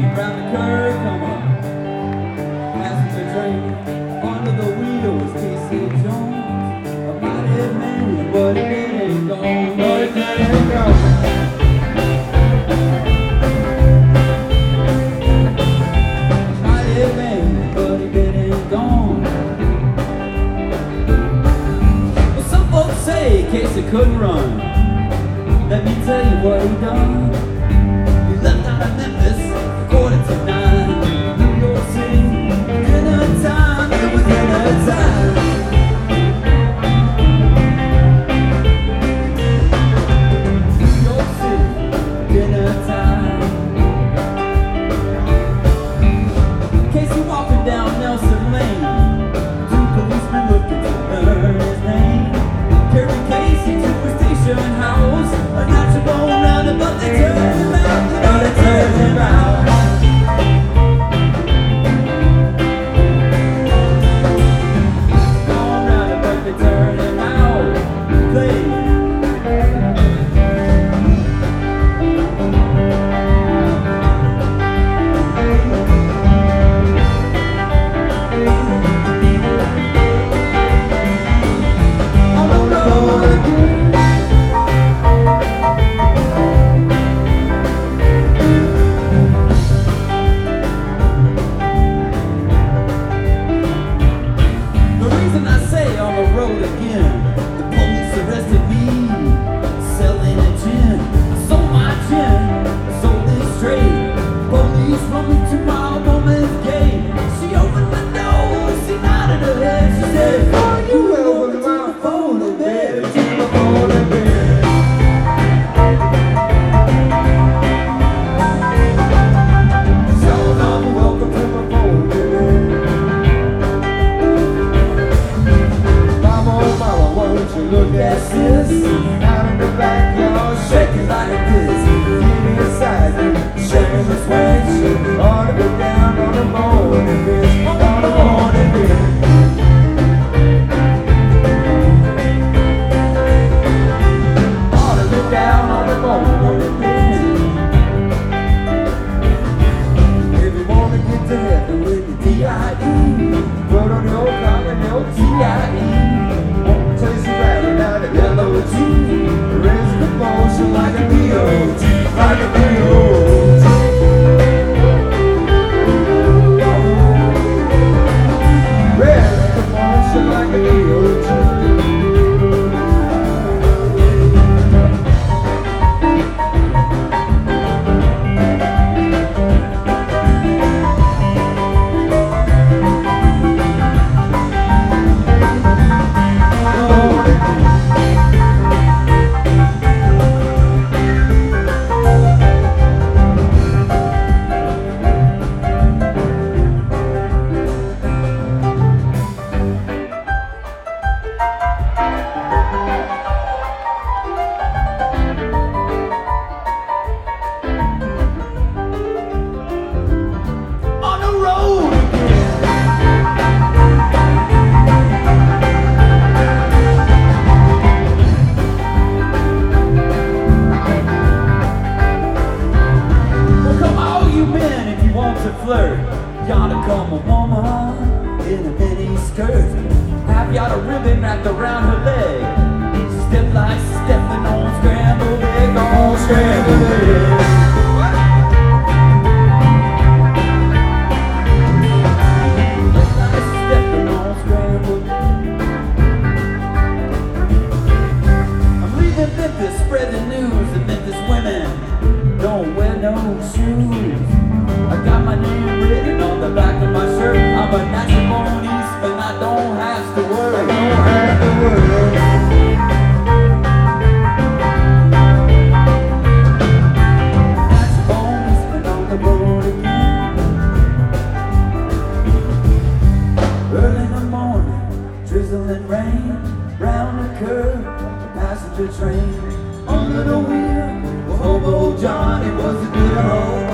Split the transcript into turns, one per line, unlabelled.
round the curve, come on. Passenger train, under the wheels, Casey Jones. A mighty man, but it ain't gone, but it ain't gone. Mighty man, but it ain't gone. Well, some folks say Casey couldn't run. Let me tell you what he done. He left out of Memphis, quarter to 9. New York City, dinner time, it was dinner time. New York City, dinner time. Casey walking down Nelson Lane. 2 policemen looking to learn his name. Carry Casey to a station house. A natural round, but they turned him out. But they turned him out. Gone round, but they turned him out. Play. Look at sis, out in the backyard, shaking like this. Getting inside, shaking the switch. Ought to go down on the morning bitch, on the morning bitch. Ought to go down on the morning bitch. If you wanna get to heaven with the D.I.E., put on your collar and your T.I.E. L.O.G. Raise the motion like a D.O.G. Like a D.O.G. Raise the motion like a D.O.G. Flirt, yonder come a woman in a mini skirt. Have y'all a ribbon wrapped around her leg. She step like she's stepping on scrambled egg, on scrambled egg. Step like she's stepping on scrambled egg. I'm leaving Memphis, spread the news that Memphis women don't wear no shoes. I got my name written on the back of my shirt. I'm a natural born Eastman, I don't have to worry. I don't have to worry. Natural born Eastman on the road again. Early in the morning, drizzling rain, round the curve, a passenger train. Under the wheel, Hobo Johnny was a good home.